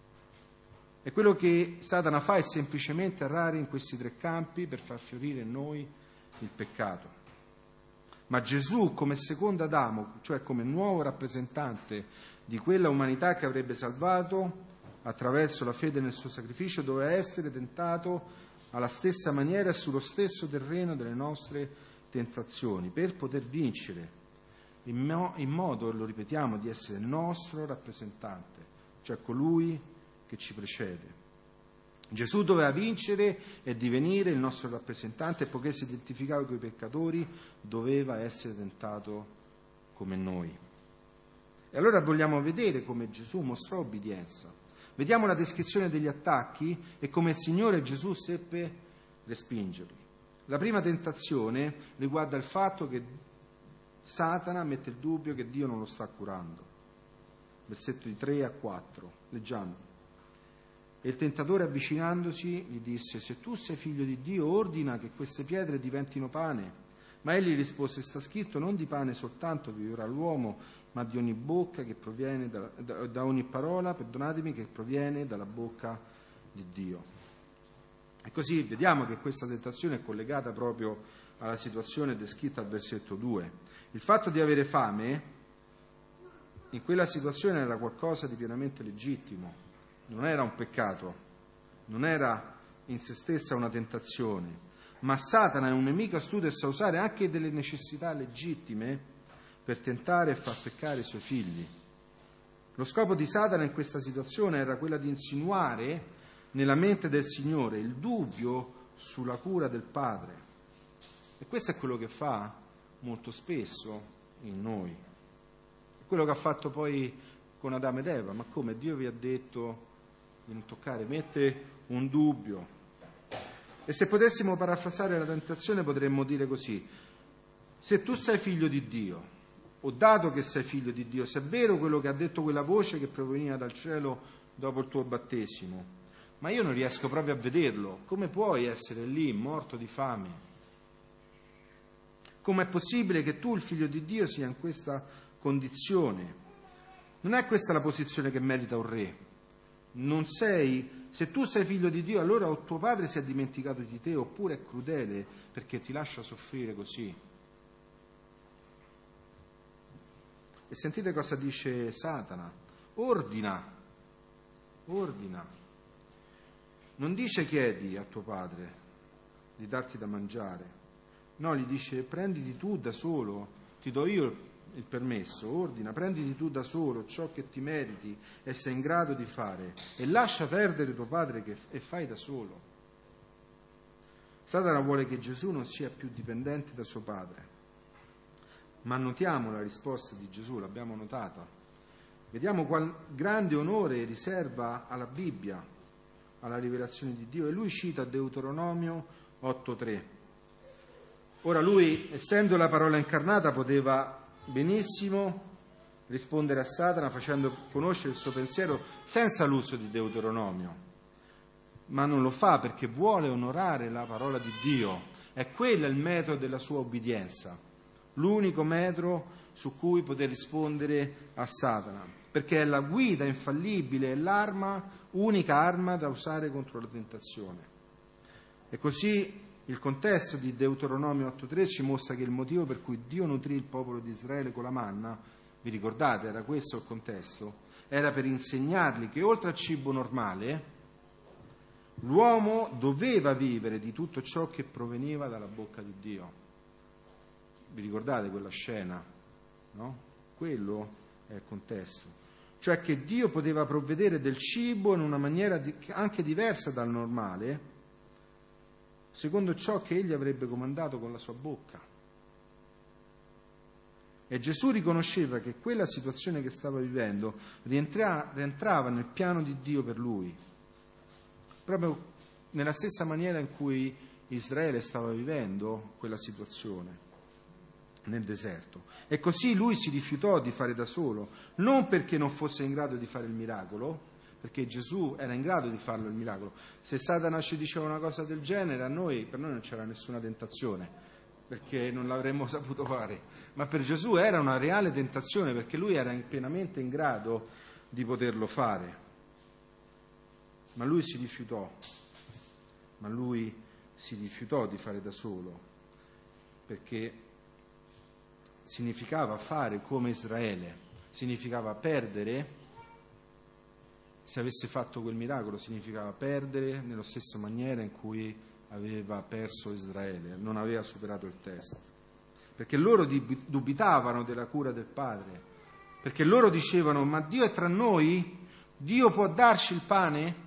E quello che Satana fa è semplicemente errare in questi 3 campi per far fiorire in noi il peccato. Ma Gesù, come secondo Adamo, cioè come nuovo rappresentante di quella umanità che avrebbe salvato attraverso la fede nel suo sacrificio, doveva essere tentato alla stessa maniera e sullo stesso terreno delle nostre tentazioni, per poter vincere, in modo, lo ripetiamo, di essere il nostro rappresentante, cioè colui che ci precede. Gesù doveva vincere e divenire il nostro rappresentante, e poiché si identificava con i peccatori, doveva essere tentato come noi. E allora vogliamo vedere come Gesù mostrò obbedienza. Vediamo la descrizione degli attacchi e come il Signore Gesù seppe respingerli. La prima tentazione riguarda il fatto che Satana mette il dubbio che Dio non lo sta curando. Versetto di 3-4, leggiamo. E il tentatore, avvicinandosi, gli disse: se tu sei figlio di Dio, ordina che queste pietre diventino pane. Ma egli rispose: sta scritto, non di pane soltanto vivrà l'uomo, ma di ogni bocca che proviene da ogni parola, perdonatemi, che proviene dalla bocca di Dio. E così vediamo che questa tentazione è collegata proprio alla situazione descritta al versetto 2. Il fatto di avere fame in quella situazione era qualcosa di pienamente legittimo, non era un peccato, non era in se stessa una tentazione, ma Satana è un nemico astuto e sa usare anche delle necessità legittime per tentare e far peccare i suoi figli. Lo scopo di Satana in questa situazione era quella di insinuare nella mente del Signore il dubbio sulla cura del Padre. E questo è quello che fa molto spesso in noi. È quello che ha fatto poi con Adamo ed Eva. Ma come? Dio vi ha detto di non toccare, mette un dubbio. E se potessimo parafrasare la tentazione potremmo dire così: se tu sei figlio di Dio, o dato che sei figlio di Dio, se è vero quello che ha detto quella voce che proveniva dal cielo dopo il tuo battesimo, ma io non riesco proprio a vederlo, come puoi essere lì morto di fame? Com'è possibile che tu, il figlio di Dio, sia in questa condizione? Non è questa la posizione che merita un re. Se tu sei figlio di Dio, allora o tuo padre si è dimenticato di te, oppure è crudele perché ti lascia soffrire così. E sentite cosa dice Satana: ordina. Non dice chiedi a tuo padre di darti da mangiare, no, gli dice prenditi tu da solo, ti do io il permesso, ordina, prenditi tu da solo ciò che ti meriti e sei in grado di fare e lascia perdere tuo padre e fai da solo. Satana vuole che Gesù non sia più dipendente da suo padre, ma notiamo la risposta di Gesù, l'abbiamo notata. Vediamo qual grande onore riserva alla Bibbia, alla rivelazione di Dio, e lui cita Deuteronomio 8:3. Ora lui, essendo la parola incarnata, poteva benissimo rispondere a Satana facendo conoscere il suo pensiero senza l'uso di Deuteronomio, ma non lo fa perché vuole onorare la parola di Dio. È quello il metodo della sua obbedienza, l'unico metodo su cui poter rispondere a Satana, perché è la guida infallibile, è unica arma da usare contro la tentazione. E così il contesto di Deuteronomio 8:3 ci mostra che il motivo per cui Dio nutrì il popolo di Israele con la manna, vi ricordate, era questo il contesto, era per insegnargli che oltre al cibo normale l'uomo doveva vivere di tutto ciò che proveniva dalla bocca di Dio. Vi ricordate quella scena? No? Quello è il contesto. Cioè che Dio poteva provvedere del cibo in una maniera anche diversa dal normale, secondo ciò che egli avrebbe comandato con la sua bocca. E Gesù riconosceva che quella situazione che stava vivendo rientrava nel piano di Dio per lui, proprio nella stessa maniera in cui Israele stava vivendo quella situazione nel deserto. E così lui si rifiutò di fare da solo, non perché non fosse in grado di fare il miracolo, perché Gesù era in grado di farlo il miracolo. Se Satana ci diceva una cosa del genere, per noi non c'era nessuna tentazione, perché non l'avremmo saputo fare, ma per Gesù era una reale tentazione, perché lui era pienamente in grado di poterlo fare. Ma lui si rifiutò di fare da solo, perché significava fare come Israele, significava perdere. Se avesse fatto quel miracolo significava perdere nella stessa maniera in cui aveva perso Israele, non aveva superato il test, perché loro dubitavano della cura del Padre, perché loro dicevano: ma Dio è tra noi? Dio può darci il pane?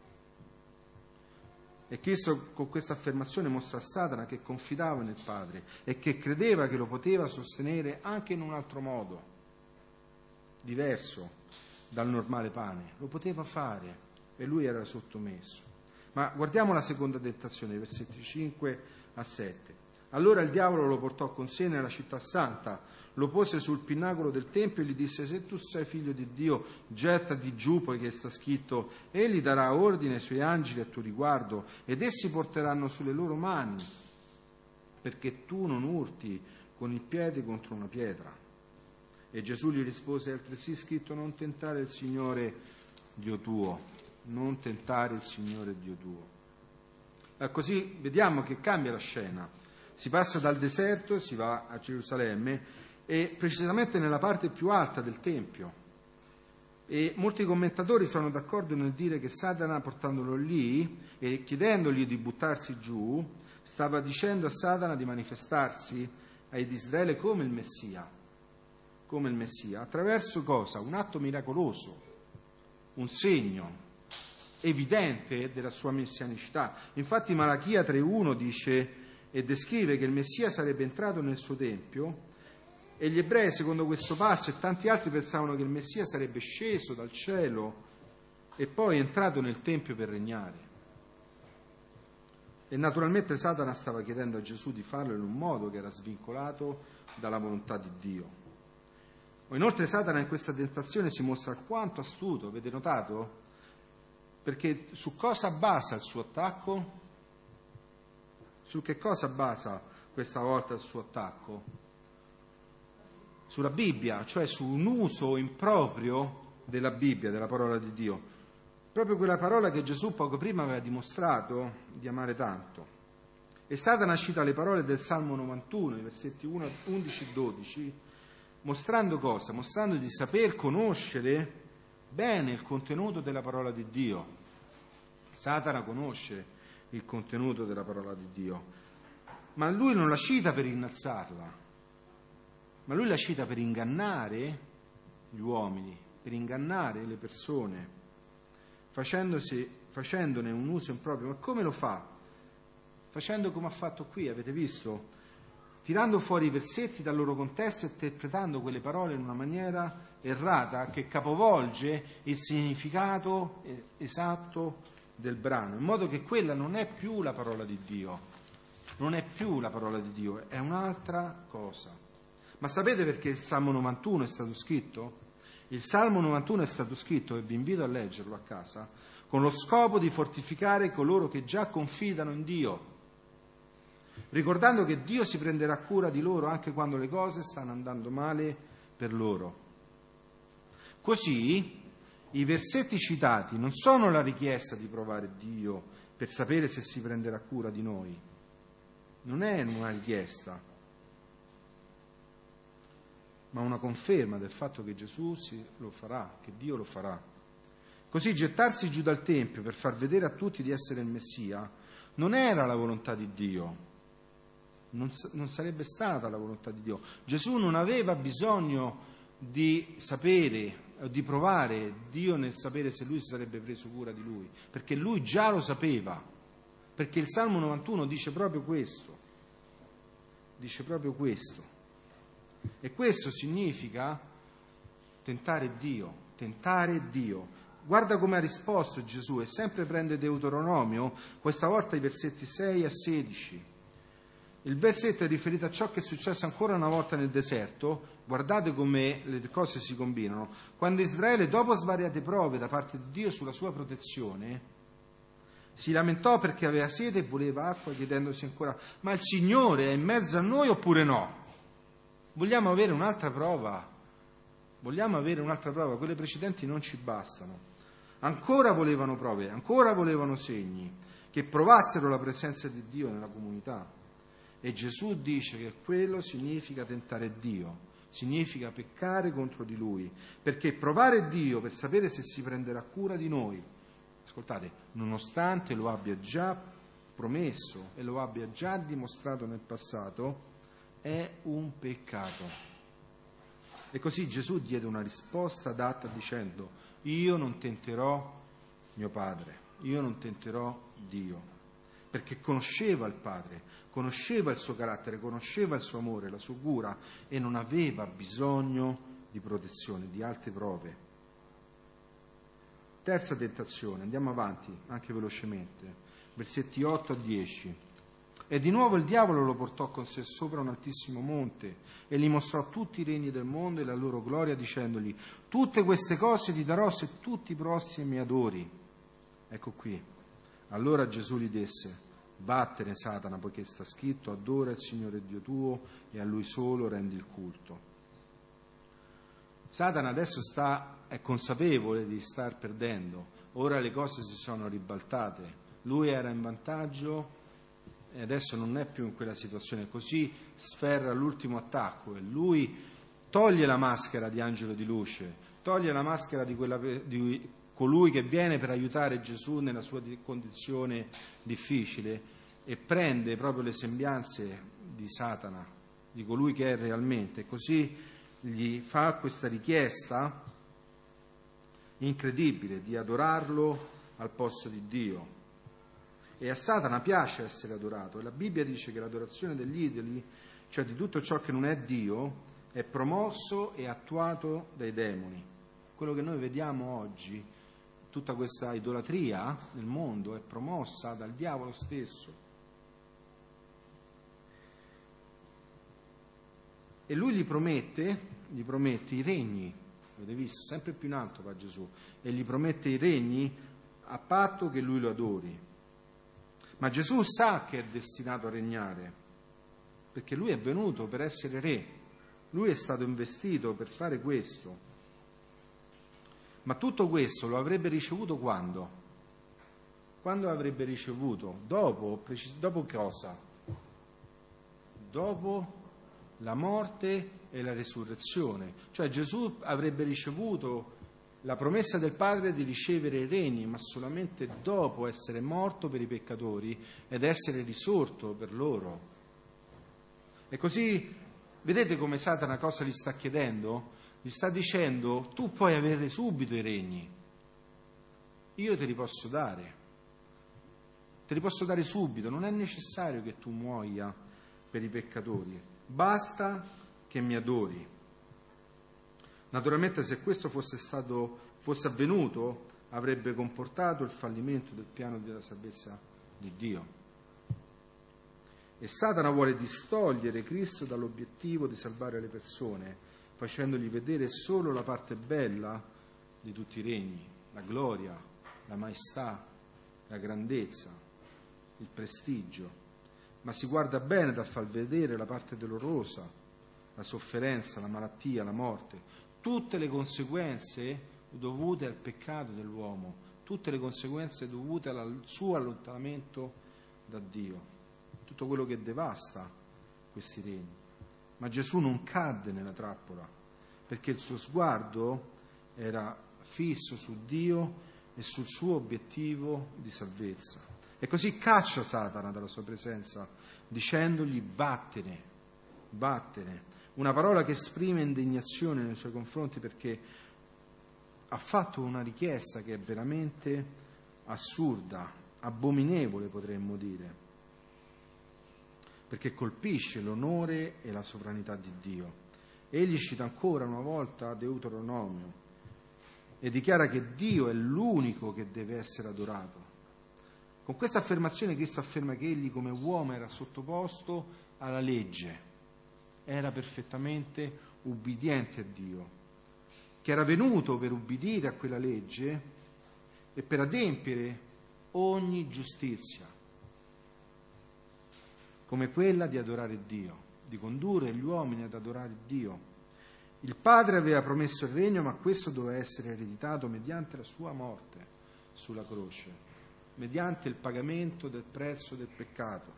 E Cristo con questa affermazione mostra a Satana che confidava nel Padre e che credeva che lo poteva sostenere anche in un altro modo, diverso dal normale pane. Lo poteva fare e lui era sottomesso. Ma guardiamo la seconda tentazione, versetti 5 a 7. Allora il diavolo lo portò con sé nella città santa, lo pose sul pinnacolo del tempio e gli disse: se tu sei figlio di Dio, gettati giù, poiché sta scritto: egli darà ordine ai suoi angeli a tuo riguardo ed essi porteranno sulle loro mani, perché tu non urti con il piede contro una pietra. E Gesù gli rispose: è altresì scritto: non tentare il Signore Dio tuo, non tentare il Signore Dio tuo. E così vediamo che cambia la scena. Si passa dal deserto e si va a Gerusalemme, e precisamente nella parte più alta del Tempio. E molti commentatori sono d'accordo nel dire che Satana, portandolo lì e chiedendogli di buttarsi giù, stava dicendo a Satana di manifestarsi ad Israele come il Messia, attraverso cosa? Un atto miracoloso, un segno evidente della sua messianicità. Infatti Malachia 3:1 dice e descrive che il Messia sarebbe entrato nel suo Tempio, e gli ebrei, secondo questo passo, e tanti altri pensavano che il Messia sarebbe sceso dal cielo e poi entrato nel Tempio per regnare. E naturalmente Satana stava chiedendo a Gesù di farlo in un modo che era svincolato dalla volontà di Dio. Inoltre Satana in questa tentazione si mostra alquanto astuto, avete notato? Perché su cosa basa il suo attacco? Su che cosa basa questa volta il suo attacco? Sulla Bibbia, cioè su un uso improprio della Bibbia, della parola di Dio. Proprio quella parola che Gesù poco prima aveva dimostrato di amare tanto. E Satana cita le parole del Salmo 91, i versetti 11 e 12, mostrando cosa? Mostrando di saper conoscere bene il contenuto della parola di Dio. Satana conosce il contenuto della parola di Dio, ma lui non la cita per innalzarla, ma lui la cita per ingannare gli uomini, per ingannare le persone, facendone un uso improprio. Ma come lo fa? Facendo come ha fatto qui, avete visto? Tirando fuori i versetti dal loro contesto e interpretando quelle parole in una maniera errata che capovolge il significato esatto del brano, in modo che quella non è più la parola di Dio, non è più la parola di Dio, è un'altra cosa. Ma sapete perché il Salmo 91 è stato scritto? Il Salmo 91 è stato scritto, e vi invito a leggerlo a casa, con lo scopo di fortificare coloro che già confidano in Dio, ricordando che Dio si prenderà cura di loro anche quando le cose stanno andando male per loro. Così i versetti citati non sono la richiesta di provare Dio per sapere se si prenderà cura di noi, non è una richiesta, ma una conferma del fatto che Gesù lo farà, che Dio lo farà. Così gettarsi giù dal Tempio per far vedere a tutti di essere il Messia non era la volontà di Dio, non sarebbe stata la volontà di Dio. Gesù non aveva bisogno di sapere o di provare Dio nel sapere se lui si sarebbe preso cura di lui, perché lui già lo sapeva, perché il Salmo 91 dice proprio questo, e questo significa tentare Dio. Guarda come ha risposto Gesù, e sempre prende Deuteronomio, questa volta i versetti 6 a 16. Il versetto è riferito a ciò che è successo ancora una volta nel deserto. Guardate come le cose si combinano. Quando Israele, dopo svariate prove da parte di Dio sulla sua protezione, si lamentò perché aveva sete e voleva acqua, chiedendosi ancora: ma il Signore è in mezzo a noi oppure no? Vogliamo avere un'altra prova? Quelle precedenti non ci bastano. Ancora volevano prove, ancora volevano segni che provassero la presenza di Dio nella comunità. E Gesù dice che quello significa tentare Dio, significa peccare contro di Lui, perché provare Dio per sapere se si prenderà cura di noi, ascoltate, nonostante lo abbia già promesso e lo abbia già dimostrato nel passato, è un peccato. E così Gesù diede una risposta adatta dicendo: io non tenterò mio Padre, io non tenterò Dio, perché conosceva il Padre, conosceva il suo carattere, conosceva il suo amore, la sua cura, e non aveva bisogno di protezione, di altre prove. Terza tentazione, andiamo avanti anche velocemente, versetti 8 a 10. E di nuovo il diavolo lo portò con sé sopra un altissimo monte e gli mostrò tutti i regni del mondo e la loro gloria, dicendogli: tutte queste cose ti darò se tu ti prostri e mi adori. Ecco qui. Allora Gesù gli disse: vattene Satana, poiché sta scritto: adora il Signore Dio tuo e a Lui solo rendi il culto. Satana adesso è consapevole di star perdendo, ora le cose si sono ribaltate, lui era in vantaggio e adesso non è più in quella situazione, così sferra l'ultimo attacco e lui toglie la maschera di angelo di luce, toglie la maschera di colui che viene per aiutare Gesù nella sua condizione difficile e prende proprio le sembianze di Satana, di colui che è realmente. Così gli fa questa richiesta incredibile di adorarlo al posto di Dio. E a Satana piace essere adorato, e la Bibbia dice che l'adorazione degli idoli, cioè di tutto ciò che non è Dio, è promosso e attuato dai demoni. Quello che noi vediamo oggi, tutta questa idolatria nel mondo, è promossa dal diavolo stesso. E lui gli promette i regni, avete visto, sempre più in alto va Gesù, e gli promette i regni a patto che lui lo adori. Ma Gesù sa che è destinato a regnare, perché lui è venuto per essere re, lui è stato investito per fare questo. Ma tutto questo lo avrebbe ricevuto quando? Quando avrebbe ricevuto? Dopo cosa? Dopo la morte e la resurrezione. Cioè Gesù avrebbe ricevuto la promessa del Padre di ricevere il regno, ma solamente dopo essere morto per i peccatori ed essere risorto per loro. E così, vedete come Satana cosa gli sta chiedendo? Gli sta dicendo: tu puoi avere subito i regni, io te li posso dare subito, non è necessario che tu muoia per i peccatori, basta che mi adori. Naturalmente, se questo fosse avvenuto, avrebbe comportato il fallimento del piano della salvezza di Dio. E Satana vuole distogliere Cristo dall'obiettivo di salvare le persone, facendogli vedere solo la parte bella di tutti i regni, la gloria, la maestà, la grandezza, il prestigio, ma si guarda bene da far vedere la parte dolorosa, la sofferenza, la malattia, la morte, tutte le conseguenze dovute al peccato dell'uomo, tutte le conseguenze dovute al suo allontanamento da Dio, tutto quello che devasta questi regni. Ma Gesù non cadde nella trappola, perché il suo sguardo era fisso su Dio e sul suo obiettivo di salvezza. E così caccia Satana dalla sua presenza, dicendogli: vattene, vattene. Una parola che esprime indignazione nei suoi confronti, perché ha fatto una richiesta che è veramente assurda, abominevole potremmo dire, perché colpisce l'onore e la sovranità di Dio. Egli cita ancora una volta Deuteronomio e dichiara che Dio è l'unico che deve essere adorato. Con questa affermazione Cristo afferma che egli come uomo era sottoposto alla legge, era perfettamente ubbidiente a Dio, che era venuto per ubbidire a quella legge e per adempiere ogni giustizia, come quella di adorare Dio, di condurre gli uomini ad adorare Dio. Il Padre aveva promesso il regno, ma questo doveva essere ereditato mediante la sua morte sulla croce, mediante il pagamento del prezzo del peccato.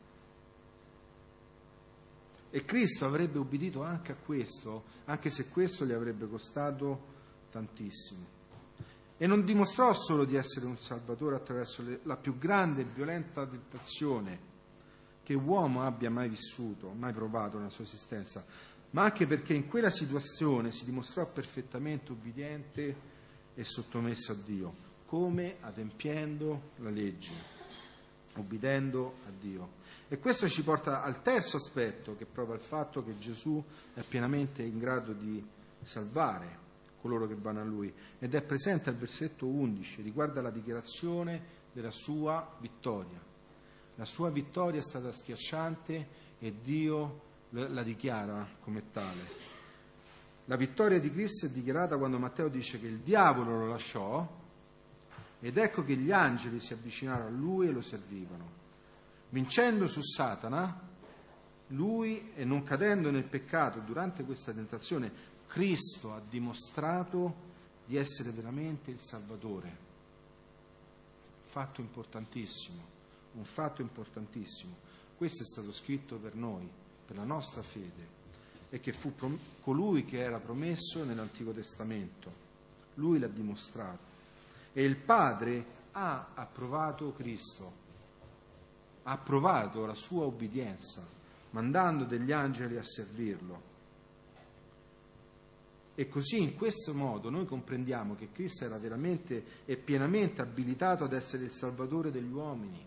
E Cristo avrebbe ubbidito anche a questo, anche se questo gli avrebbe costato tantissimo. E non dimostrò solo di essere un Salvatore attraverso la più grande e violenta tentazione che uomo abbia mai vissuto, mai provato nella sua esistenza, ma anche perché in quella situazione si dimostrò perfettamente ubbidiente e sottomesso a Dio, come adempiendo la legge, ubbidendo a Dio. E questo ci porta al terzo aspetto, che prova il fatto che Gesù è pienamente in grado di salvare coloro che vanno a Lui, ed è presente al versetto 11, riguarda la dichiarazione della sua vittoria. La sua vittoria è stata schiacciante e Dio la dichiara come tale. La vittoria di Cristo è dichiarata quando Matteo dice che il diavolo lo lasciò ed ecco che gli angeli si avvicinarono a Lui e lo servivano. Vincendo su Satana, lui, e non cadendo nel peccato durante questa tentazione, Cristo ha dimostrato di essere veramente il Salvatore. Fatto importantissimo, un fatto importantissimo. Questo è stato scritto per noi, per la nostra fede, e che fu colui che era promesso nell'Antico Testamento. Lui l'ha dimostrato. E il Padre ha approvato Cristo, ha approvato la sua obbedienza, mandando degli angeli a servirlo. E così, in questo modo, noi comprendiamo che Cristo era veramente e pienamente abilitato ad essere il Salvatore degli uomini.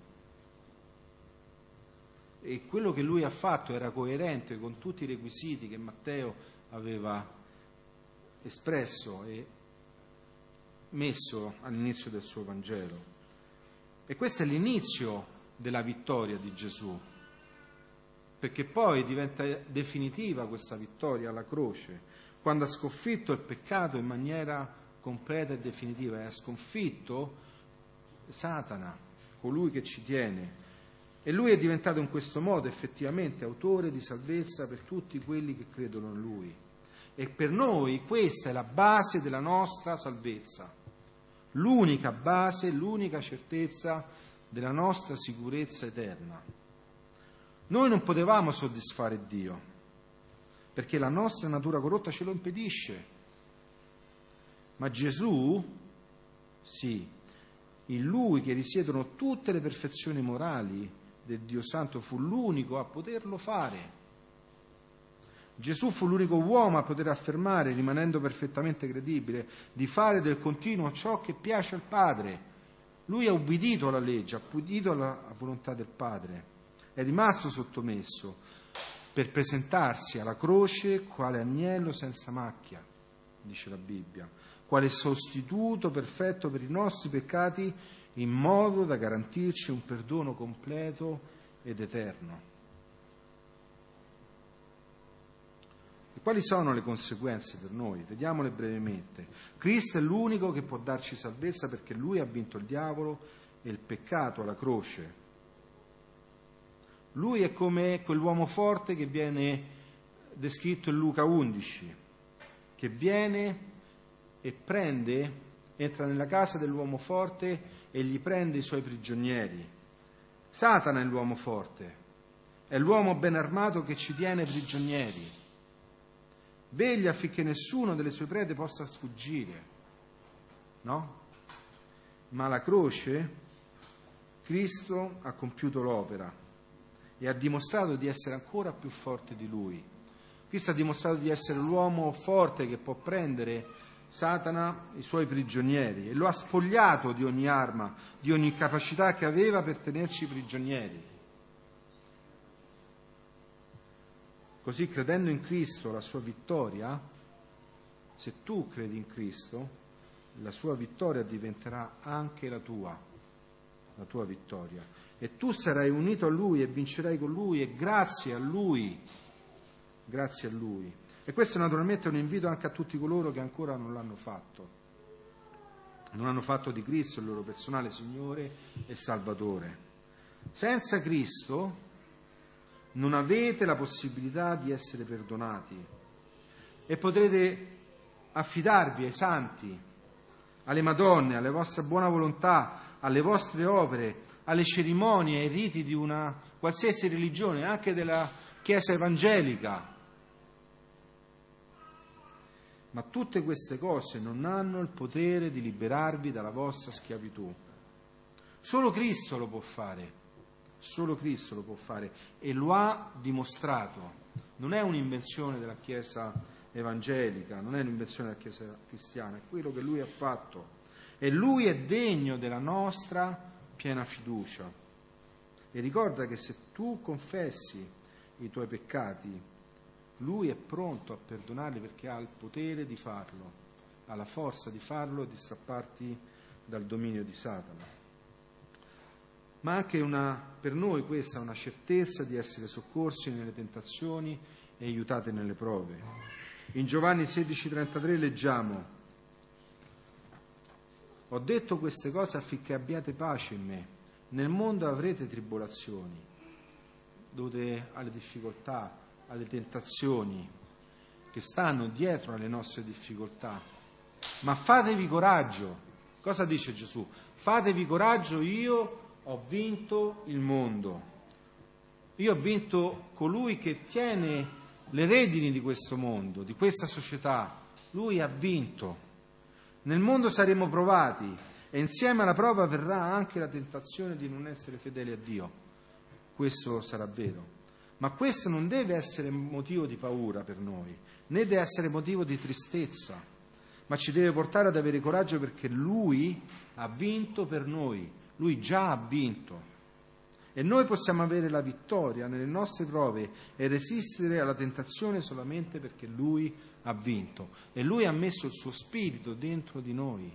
E quello che Lui ha fatto era coerente con tutti i requisiti che Matteo aveva espresso e messo all'inizio del suo Vangelo. E questo è l'inizio della vittoria di Gesù, perché poi diventa definitiva questa vittoria alla croce, quando ha sconfitto il peccato in maniera completa e definitiva e ha sconfitto Satana, colui che ci tiene. E lui è diventato in questo modo effettivamente autore di salvezza per tutti quelli che credono in lui. E per noi questa è la base della nostra salvezza, l'unica base, l'unica certezza della nostra sicurezza eterna. Noi non potevamo soddisfare Dio, perché la nostra natura corrotta ce lo impedisce. Ma Gesù, sì, in Lui che risiedono tutte le perfezioni morali del Dio Santo, fu l'unico a poterlo fare. Gesù fu l'unico uomo a poter affermare, rimanendo perfettamente credibile, di fare del continuo ciò che piace al Padre. Lui ha ubbidito alla legge, ha ubbidito alla volontà del Padre, è rimasto sottomesso per presentarsi alla croce quale agnello senza macchia, dice la Bibbia, quale sostituto perfetto per i nostri peccati, in modo da garantirci un perdono completo ed eterno. E quali sono le conseguenze per noi? Vediamole brevemente. Cristo è l'unico che può darci salvezza perché Lui ha vinto il diavolo e il peccato alla croce. Lui è come quell'uomo forte che viene descritto in Luca 11, che viene e prende, entra nella casa dell'uomo forte e gli prende i suoi prigionieri. Satana è l'uomo forte, è l'uomo ben armato che ci tiene prigionieri. Veglia affinché nessuno delle sue prede possa sfuggire, no? Ma alla croce Cristo ha compiuto l'opera e ha dimostrato di essere ancora più forte di Lui. Cristo ha dimostrato di essere l'uomo forte che può prendere Satana, i suoi prigionieri, e lo ha spogliato di ogni arma, di ogni capacità che aveva per tenerci prigionieri. Così, credendo in Cristo, la sua vittoria, se tu credi in Cristo, la sua vittoria diventerà anche la tua vittoria. E tu sarai unito a Lui e vincerai con Lui, e grazie a Lui. E questo naturalmente è un invito anche a tutti coloro che ancora non l'hanno fatto. Non hanno fatto di Cristo il loro personale Signore e Salvatore. Senza Cristo non avete la possibilità di essere perdonati e potrete affidarvi ai santi, alle Madonne, alla vostra buona volontà, alle vostre opere, alle cerimonie, ai riti di una qualsiasi religione, anche della Chiesa evangelica. Ma tutte queste cose non hanno il potere di liberarvi dalla vostra schiavitù. Solo Cristo lo può fare, e lo ha dimostrato. Non è un'invenzione della Chiesa evangelica, non è un'invenzione della Chiesa cristiana, è quello che Lui ha fatto. E Lui è degno della nostra piena fiducia. E ricorda che se tu confessi i tuoi peccati, Lui è pronto a perdonarli perché ha il potere di farlo, ha la forza di farlo e di strapparti dal dominio di Satana. Ma anche per noi questa è una certezza di essere soccorsi nelle tentazioni e aiutati nelle prove. In Giovanni 16,33 leggiamo: ho detto queste cose affinché abbiate pace in me. Nel mondo avrete tribolazioni, dovute alle difficoltà, alle tentazioni che stanno dietro alle nostre difficoltà. Ma fatevi coraggio. Cosa dice Gesù? Fatevi coraggio, io ho vinto il mondo. Io ho vinto colui che tiene le redini di questo mondo, di questa società. Lui ha vinto. Nel mondo saremo provati e insieme alla prova verrà anche la tentazione di non essere fedeli a Dio. Questo sarà vero. Ma questo non deve essere motivo di paura per noi, né deve essere motivo di tristezza, ma ci deve portare ad avere coraggio perché Lui ha vinto per noi, Lui già ha vinto. E noi possiamo avere la vittoria nelle nostre prove e resistere alla tentazione solamente perché Lui ha vinto. E Lui ha messo il suo spirito dentro di noi.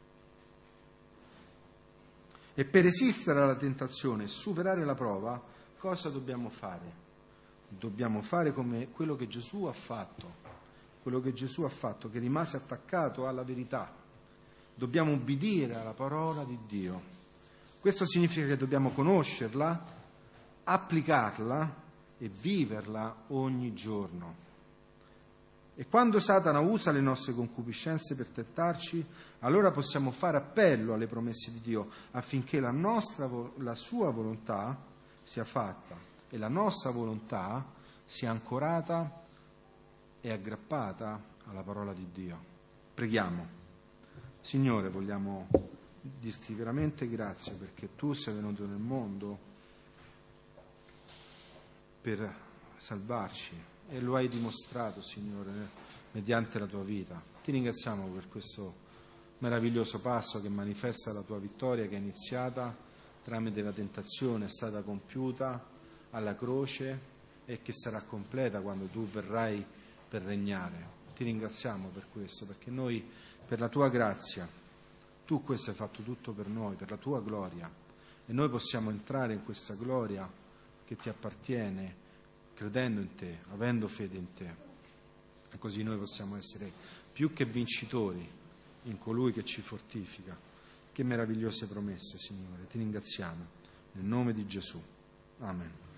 E per resistere alla tentazione e superare la prova, cosa dobbiamo fare? Dobbiamo fare come quello che Gesù ha fatto, che rimase attaccato alla verità. Dobbiamo ubbidire alla parola di Dio. Questo significa che dobbiamo conoscerla, applicarla e viverla ogni giorno. E quando Satana usa le nostre concupiscenze per tentarci, allora possiamo fare appello alle promesse di Dio affinché la sua volontà sia fatta e la nostra volontà sia ancorata è aggrappata alla parola di Dio. Preghiamo. Signore, vogliamo dirti veramente grazie perché tu sei venuto nel mondo per salvarci e lo hai dimostrato, Signore, mediante la tua vita. Ti ringraziamo per questo meraviglioso passo che manifesta la tua vittoria che è iniziata tramite la tentazione, è stata compiuta alla croce e che sarà completa quando tu verrai per regnare. Ti ringraziamo per questo, perché noi, per la tua grazia, tu questo hai fatto tutto per noi, per la tua gloria, e noi possiamo entrare in questa gloria che ti appartiene credendo in te, avendo fede in te, e così noi possiamo essere più che vincitori in colui che ci fortifica. Che meravigliose promesse, Signore, ti ringraziamo nel nome di Gesù. Amen.